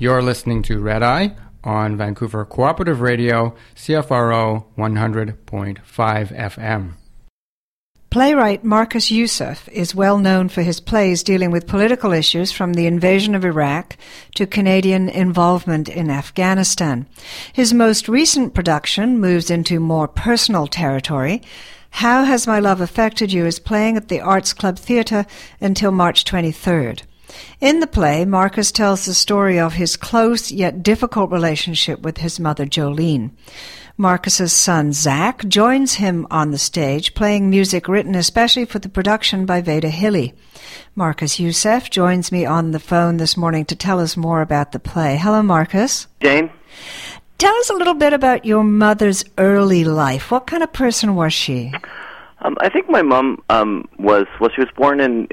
You're listening to Red Eye on Vancouver Cooperative Radio, CFRO 100.5 FM. Playwright Marcus Youssef is well known for his plays dealing with political issues from the invasion of Iraq to Canadian involvement in Afghanistan. His most recent production moves into more personal territory. How Has My Love Affected You is playing at the Arts Club Theatre until March 23rd. In the play, Marcus tells the story of his close yet difficult relationship with his mother, Jolene. Marcus's son, Zach, joins him on the stage, playing music written especially for the production by Veda Hilly. Marcus Youssef joins me on the phone this morning to tell us more about the play. Hello, Marcus. Jane? Tell us a little bit about your mother's early life. What kind of person was she? I think my mom she was born in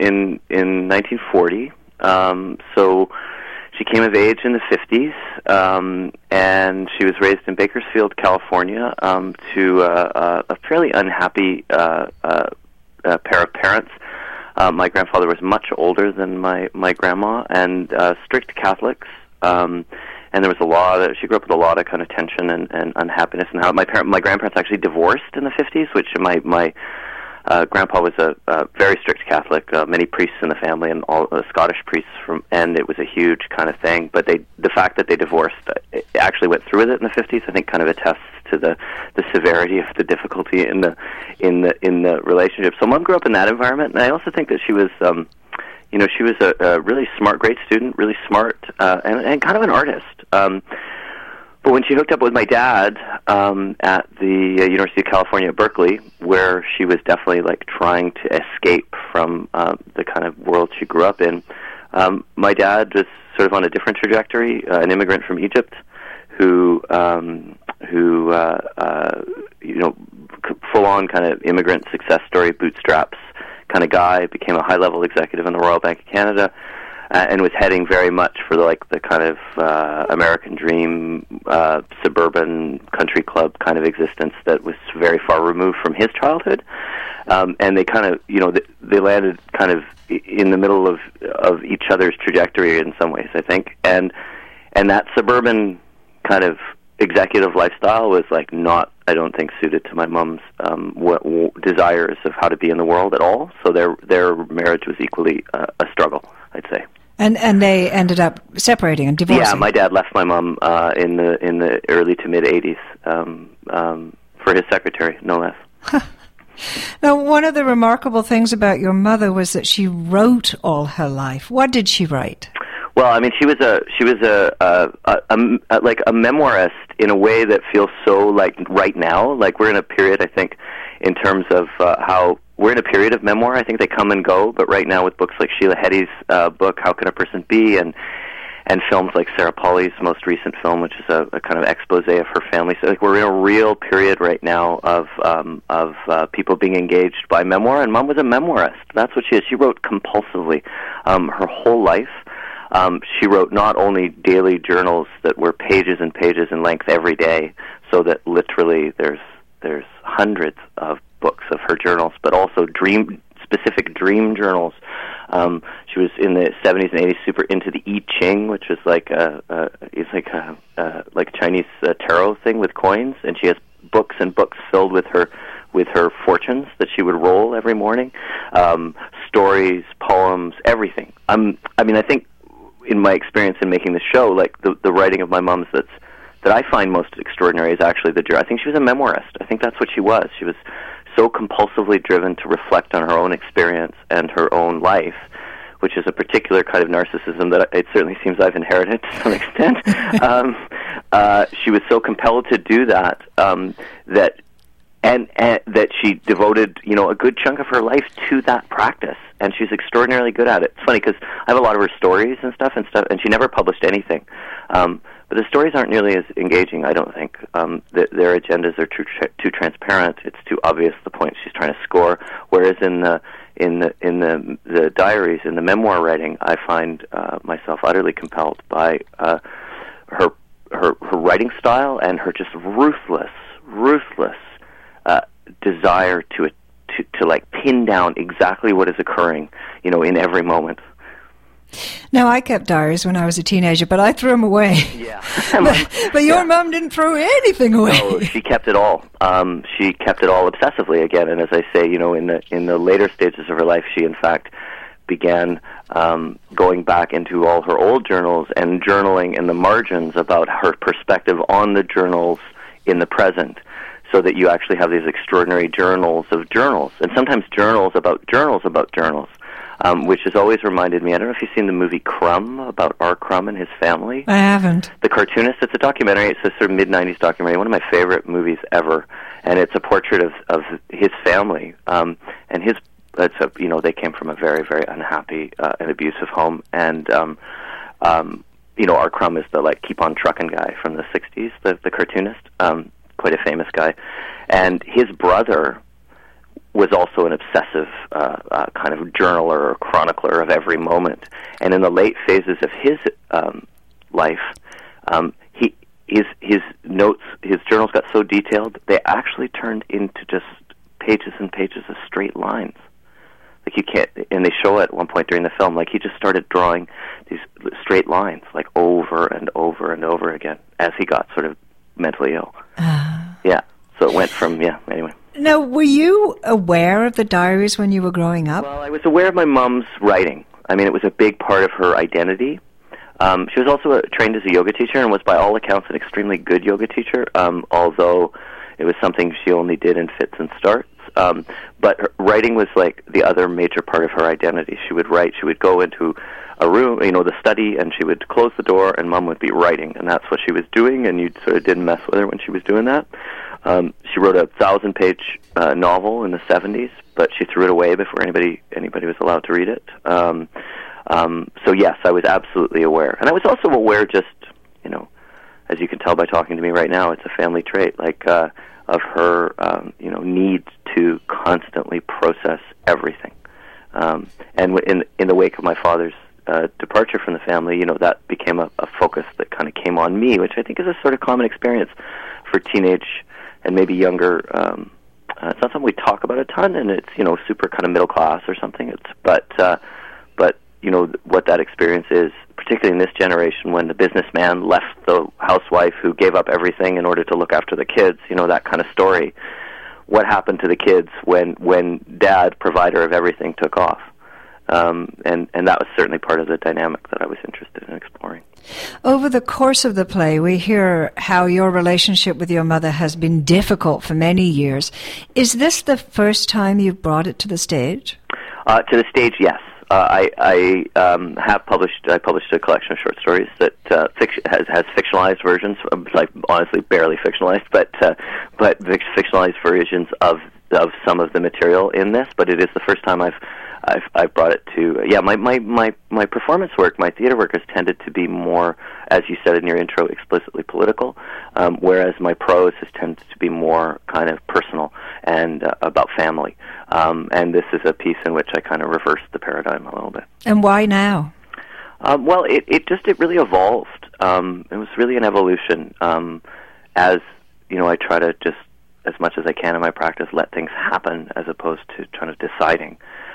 1940, so she came of age in the 50s, and she was raised in Bakersfield, California, to a fairly unhappy pair of parents. My grandfather was much older than my grandma, and strict Catholics, and there was she grew up with a lot of kind of tension and unhappiness. And how my grandparents actually divorced in the 50s, which my grandpa was a very strict Catholic, many priests in the family, and all Scottish priests and it was a huge kind of thing. But the fact that they divorced, actually went through with it in the 50s, I think kind of attests to the severity of the difficulty in the relationship. So Mom grew up in that environment, and I also think that she was, she was a really smart, great student, really smart, and kind of an artist. But when she hooked up with my dad at the University of California at Berkeley, where she was definitely like trying to escape from the kind of world she grew up in, my dad was sort of on a different trajectory, an immigrant from Egypt who full-on kind of immigrant success story, bootstraps kind of guy, became a high-level executive in the Royal Bank of Canada, and was heading very much for the kind of American dream, suburban country club kind of existence that was very far removed from his childhood. And they kind of, they landed kind of in the middle of each other's trajectory in some ways, I think. And that suburban kind of executive lifestyle was not, I don't think, suited to my mom's desires of how to be in the world at all. So their marriage was equally a struggle, I'd say. And they ended up separating and divorcing. Yeah, my dad left my mom in the early to mid '80s for his secretary, no less. Now, one of the remarkable things about your mother was that she wrote all her life. What did she write? Well, I mean, she was a memoirist in a way that feels so right now. We're in a period, I think, in terms of how we're in a period of memoir. I think they come and go, but right now with books like Sheila Heti's book, How Can a Person Be, and films like Sarah Polley's most recent film, which is a kind of expose of her family. So we're in a real period right now of people being engaged by memoir, and Mom was a memoirist. That's what she is. She wrote compulsively her whole life. She wrote not only daily journals that were pages and pages in length every day, so that literally there's hundreds of books of her journals, but also specific dream journals. She was in the 70s and 80s super into the I Ching, which is like a Chinese tarot thing with coins, and she has books and books filled with her fortunes that she would roll every morning, stories, poems, everything. I think in my experience in making the show, the writing of my mom's that I find most extraordinary is actually I think she was a memoirist. I think that's what she was. She was so compulsively driven to reflect on her own experience and her own life, which is a particular kind of narcissism that it certainly seems I've inherited to some extent. She was so compelled to do that that she devoted, a good chunk of her life to that practice, and she's extraordinarily good at it. It's funny because I have a lot of her stories and stuff, and she never published anything. But the stories aren't nearly as engaging, I don't think. Their agendas are too transparent. It's too obvious the point she's trying to score. Whereas in the diaries, in the memoir writing, I find myself utterly compelled by her writing style and her just ruthless desire to pin down exactly what is occurring, in every moment. Now, I kept diaries when I was a teenager, but I threw them away. Yeah. but your mum didn't throw anything away. No, she kept it all. She kept it all obsessively again. And as I say, you know, in the later stages of her life, she in fact began going back into all her old journals and journaling in the margins about her perspective on the journals in the present, so that you actually have these extraordinary journals of journals, and sometimes journals about journals about journals, which has always reminded me, I don't know if you've seen the movie Crumb, about R. Crumb and his family. I haven't. The cartoonist, it's a documentary, it's a sort of mid-90s documentary, one of my favorite movies ever, and it's a portrait of his family, and his, you know, they came from a very, very unhappy and abusive home, and you know, R. Crumb is the, like, keep on truckin' guy from the 60s, the cartoonist, quite a famous guy, and his brother was also an obsessive kind of journaler or chronicler of every moment. And in the late phases of his life, his notes, his journals got so detailed, they actually turned into just pages and pages of straight lines. Like, you can't, and they show it at one point during the film, like, he just started drawing these straight lines, like, over and over and over again, as he got sort of mentally ill. Yeah, so it went from, anyway. Now, were you aware of the diaries when you were growing up? Well, I was aware of my mom's writing. I mean, it was a big part of her identity. She was also trained as a yoga teacher and was, by all accounts, an extremely good yoga teacher, although it was something she only did in fits and starts. But her writing was like the other major part of her identity. She would write, she would go into a room, you know, the study, and she would close the door, and Mom would be writing, and that's what she was doing, and you sort of didn't mess with her when she was doing that. She wrote a 1,000-page novel in the 70s, but she threw it away before anybody was allowed to read it. So yes, I was absolutely aware. And I was also aware, just, you know, as you can tell by talking to me right now, it's a family trait, like, of her, you know, need to constantly process everything. And in the wake of my father's departure from the family, you know, that became a focus that kind of came on me, which I think is a sort of common experience for teenage and maybe younger. It's not something we talk about a ton, and it's, you know, super kind of middle class or something. But you know, what that experience is, particularly in this generation, when the businessman left the housewife who gave up everything in order to look after the kids, you know, that kind of story. What happened to the kids when dad, provider of everything, took off? And that was certainly part of the dynamic that I was interested in exploring. Over the course of the play, we hear how your relationship with your mother has been difficult for many years. Is this the first time you've brought it to the stage? To the stage, yes. I have published. I published a collection of short stories that has fictionalized versions, like honestly barely fictionalized, but fictionalized versions of some of the material in this. But it is the first time I've brought it to. My performance work, my theater work, has tended to be more, as you said in your intro, explicitly political, whereas my prose has tended to be more kind of personal and about family. And this is a piece in which I kind of reversed the paradigm a little bit. And why now? Well, it really evolved. It was really an evolution. As you know, I try to just, as much as I can in my practice, let things happen as opposed to trying to deciding.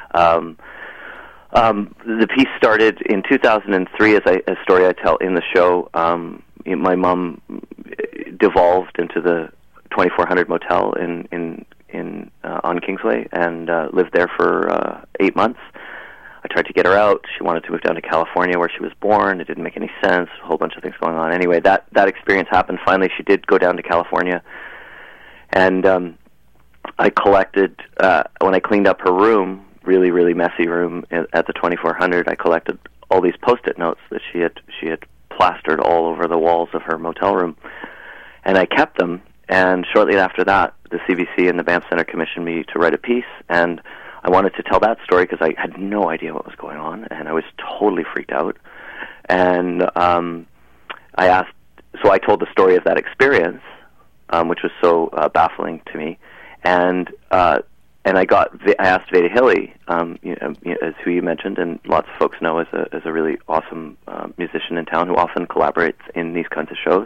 The piece started in 2003 as a story I tell in the show. My mom devolved into the 2400 Motel on Kingsway and lived there for 8 months. I tried to get her out. She wanted to move down to California where she was born. It didn't make any sense. A whole bunch of things going on. Anyway, that experience happened. Finally, she did go down to California. And I collected, when I cleaned up her room, really, really messy room at the 2400, I collected all these Post-it notes that she had plastered all over the walls of her motel room. And I kept them. And shortly after that, the CBC and the Banff Centre commissioned me to write a piece, and I wanted to tell that story because I had no idea what was going on, and I was totally freaked out. And I told the story of that experience, which was so baffling to me, and I asked Veda Hilly, as who you mentioned, and lots of folks know as a really awesome musician in town who often collaborates in these kinds of shows.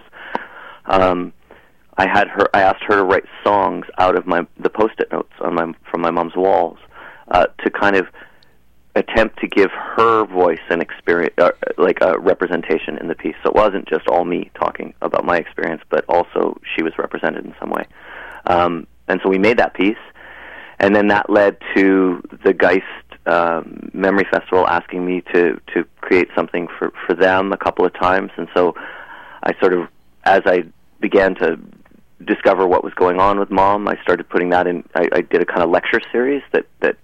I asked her to write songs out of the Post-it notes from my mom's walls, to kind of attempt to give her voice and experience, like a representation in the piece. So it wasn't just all me talking about my experience, but also she was represented in some way. And so we made that piece, and then that led to the Geist Memory Festival asking me to create something for them a couple of times. And so I sort of, as I began to discover what was going on with Mom, I started putting that in. I did a kind of lecture series that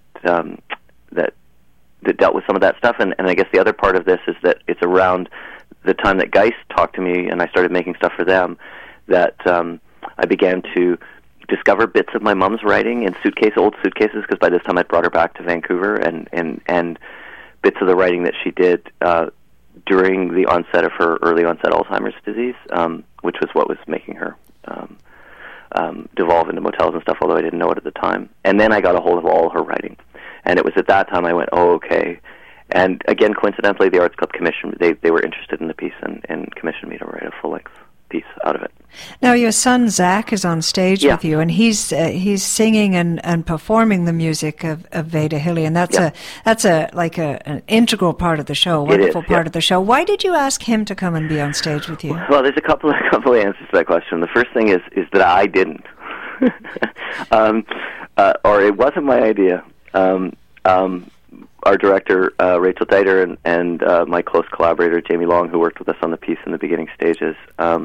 dealt with some of that stuff. And I guess the other part of this is that it's around the time that Geist talked to me and I started making stuff for them that I began to discover bits of my mom's writing in old suitcases, because by this time I'd brought her back to Vancouver, and bits of the writing that she did during the onset of her early onset Alzheimer's disease, which was what was making her devolve into motels and stuff, although I didn't know it at the time. And then I got a hold of all her writing. And it was at that time I went, oh, okay. And again, coincidentally, the Arts Club commissioned, they were interested in the piece and commissioned me to write a full-length piece out of it. Now, your son Zach is on stage with you, and he's singing and performing the music of Veda Hille, and that's an integral part of the show, a wonderful part of the show. Why did you ask him to come and be on stage with you? Well, there's a couple of answers to that question. The first thing is that I didn't, or it wasn't my idea. Our director, Rachel Deiter, and my close collaborator, Jamie Long, who worked with us on the piece in the beginning stages,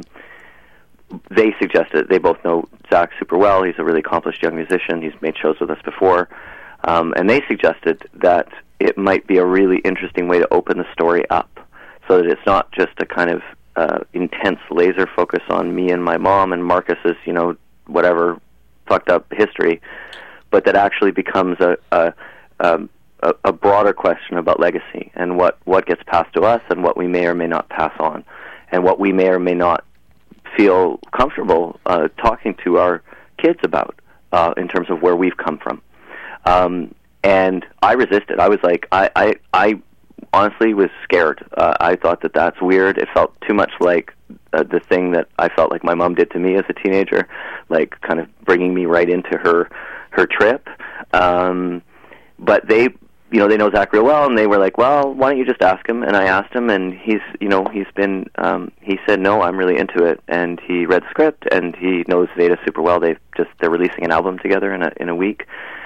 they suggested, they both know Zach super well. He's a really accomplished young musician. He's made shows with us before. And they suggested that it might be a really interesting way to open the story up, so that it's not just a kind of intense laser focus on me and my mom and Marcus's, whatever fucked up history, but that actually becomes a broader question about legacy and what gets passed to us and what we may or may not pass on, and what we may or may not feel comfortable talking to our kids about in terms of where we've come from. And I resisted. I was like, I honestly was scared. I thought that that's weird. It felt too much like the thing that I felt like my mom did to me as a teenager, like kind of bringing me right into her trip. But they know Zach real well, and they were like, well, why don't you just ask him? And I asked him, and he said, no, I'm really into it. And he read the script, and he knows Veda super well. They're releasing an album together in a week.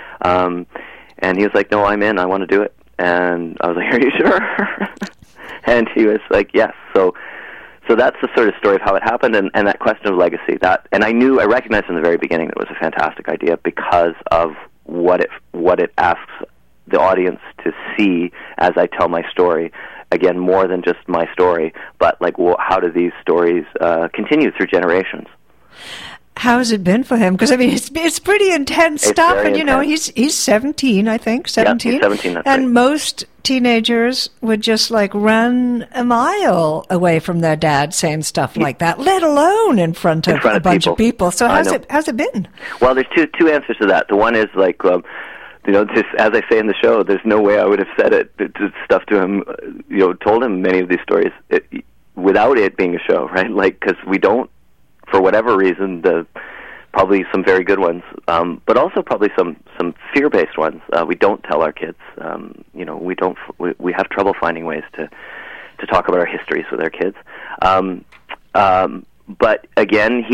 And he was like, no, I'm in. I want to do it. And I was like, are you sure? And he was like, yes. So that's the sort of story of how it happened, and that question of legacy. And I recognized from the very beginning that it was a fantastic idea because of what it asks the audience to see as I tell my story. Again, more than just my story, but like, how do these stories continue through generations? How has it been for him? Because, I mean, it's pretty intense stuff. And, he's 17, I think, 17. Yeah, he's 17, that's and right. most teenagers would just, run a mile away from their dad saying stuff like that, let alone in front of a bunch of people. So how's it been? Well, there's two answers to that. The one is, just as I say in the show, there's no way I would have said stuff to him, told him many of these stories without it being a show, right? Because we don't, for whatever reason, probably some very good ones, but also probably some fear-based ones. We don't tell our kids. We have trouble finding ways to talk about our histories with our kids. But again,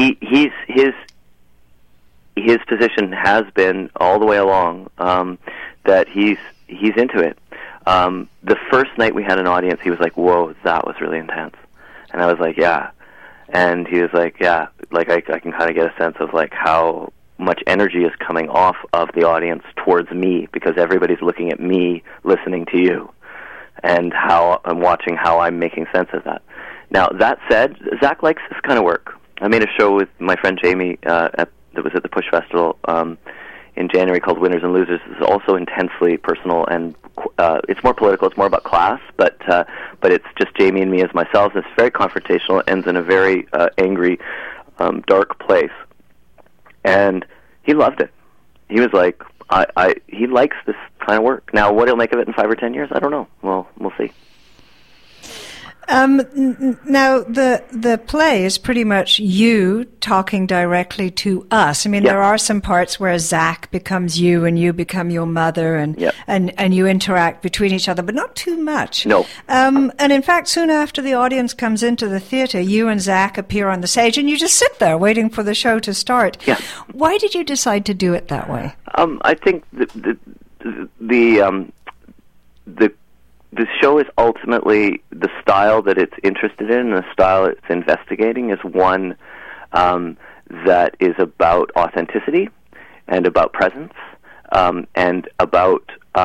his position has been all the way along that he's into it. The first night we had an audience, he was like, "Whoa, that was really intense," and I was like, "Yeah." And he was like, yeah, I can kind of get a sense of how much energy is coming off of the audience towards me, because everybody's looking at me, listening to you, and how I'm watching how I'm making sense of that. Now, that said, Zach likes this kind of work. I made a show with my friend Jamie that was at the Push Festival in January called Winners and Losers. It's also intensely personal, and it's more political. It's more about class, but it's just Jamie and me as myself. It's very confrontational. It ends in a very angry, dark place. And he loved it. He was like, he likes this kind of work. Now, what he'll make of it in 5 or 10 years, I don't know. Well, we'll see. Now, the play is pretty much you talking directly to us. I mean, Yep. there are some parts where Zach becomes you and you become your mother and, Yep. and you interact between each other, but not too much. No. And in fact, soon after the audience comes into the theater, you and Zach appear on the stage and you just sit there waiting for the show to start. Yeah. Why did you decide to do it that way? I think the show is ultimately the style that it's interested in, and the style it's investigating is one that is about authenticity and about presence and about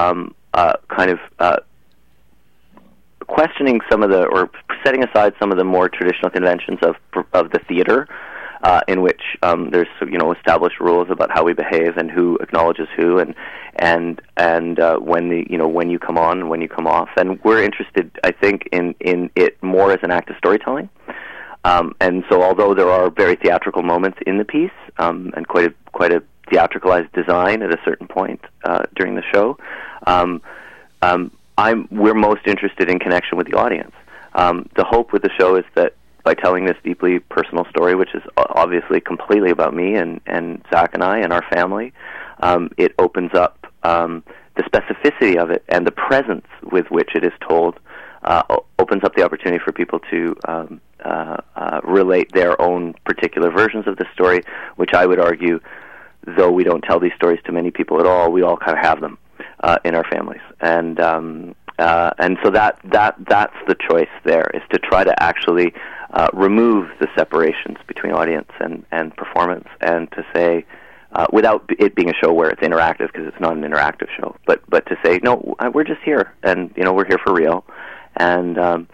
questioning some of the, or setting aside some of the more traditional conventions of the theater, in which there's established rules about how we behave and who acknowledges who, and when you come on and when you come off. And we're interested, I think, in it more as an act of storytelling. And so, although there are very theatrical moments in the piece and quite a theatricalized design at a certain point during the show, we're most interested in connection with the audience. The hope with the show is that by telling this deeply personal story, which is obviously completely about me and Zach and I and our family, it opens up the specificity of it and the presence with which it is told, opens up the opportunity for people to relate their own particular versions of the story, which I would argue, though we don't tell these stories to many people at all, we all kind of have them in our families. And so that's the choice there, is to try to actually remove the separations between audience and performance, and to say, without it being a show where it's interactive, because it's not an interactive show, but to say, no, we're just here, and we're here for real, and to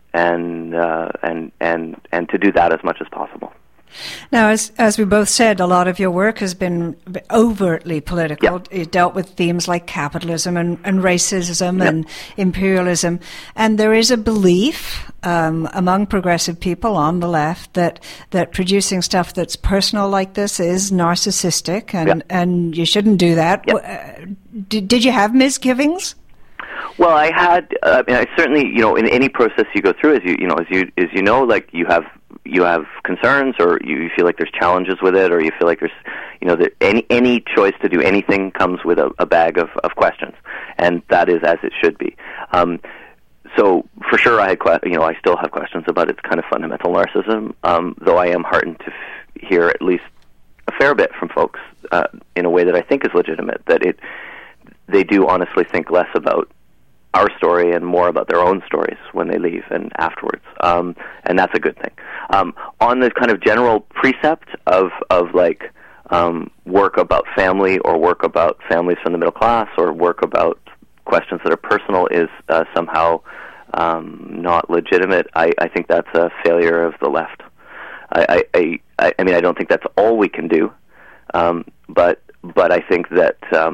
do that as much as possible. Now, as we both said, a lot of your work has been overtly political. Yep. It dealt with themes like capitalism and racism Yep. and imperialism. And there is a belief among progressive people on the left that producing stuff that's personal like this is narcissistic, and you shouldn't do that. Yep. Did you have misgivings? Well, I had. I certainly, in any process you go through, as you know, like you have concerns, or you feel like there's challenges with it, or you feel like there's, that any choice to do anything comes with a bag of questions, and that is as it should be. So for sure, I still have questions about its kind of fundamental narcissism. Though I am heartened to hear at least a fair bit from folks in a way that I think is legitimate, that they do honestly think less about our story and more about their own stories when they leave and afterwards, and that's a good thing. On the kind of general precept of work about family, or work about families from the middle class, or work about questions that are personal is somehow not legitimate, I think that's a failure of the left. I mean, I don't think that's all we can do, but I think that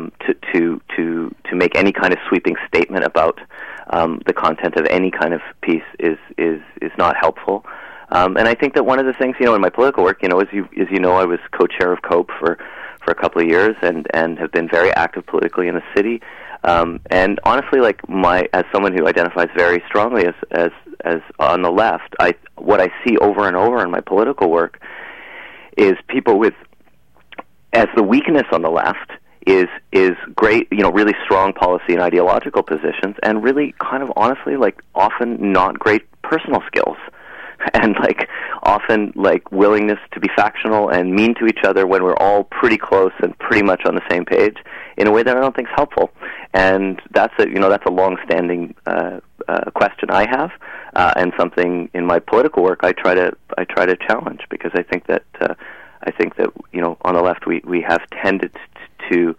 to make any kind of sweeping statement about the content of any kind of piece is not helpful. And I think that one of the things, in my political work, as you know, I was co-chair of COPE for a couple of years, and have been very active politically in the city. And honestly, as someone who identifies very strongly as on the left, what I see over and over in my political work is people with, as the weakness on the left is great, really strong policy and ideological positions, and really kind of honestly, often not great personal skills, and often willingness to be factional and mean to each other when we're all pretty close and pretty much on the same page, in a way that I don't think is helpful. And that's a long-standing question I have, and something in my political work I try to challenge, because I think that on the left we have tended to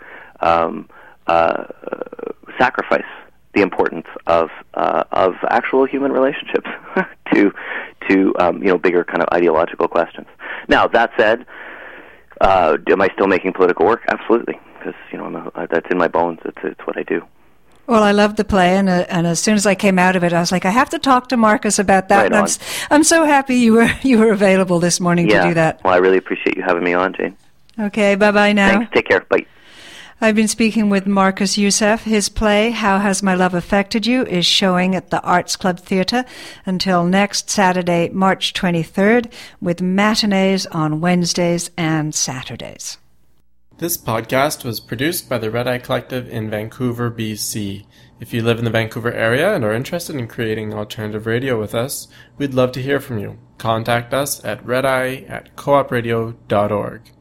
sacrifice the importance of actual human relationships to bigger kind of ideological questions. Now, that said, am I still making political work? Absolutely, because that's in my bones. It's what I do. Well, I loved the play, and as soon as I came out of it, I was like, I have to talk to Marcus about that. Right and I'm so happy you were available this morning to do that. Well, I really appreciate you having me on, Jane. Okay, bye-bye now. Thanks. Take care. Bye. I've been speaking with Marcus Youssef. His play, How Has My Love Affected You, is showing at the Arts Club Theatre until next Saturday, March 23rd, with matinees on Wednesdays and Saturdays. This podcast was produced by the Red Eye Collective in Vancouver, BC. If you live in the Vancouver area and are interested in creating alternative radio with us, we'd love to hear from you. Contact us at redeye@coopradio.org.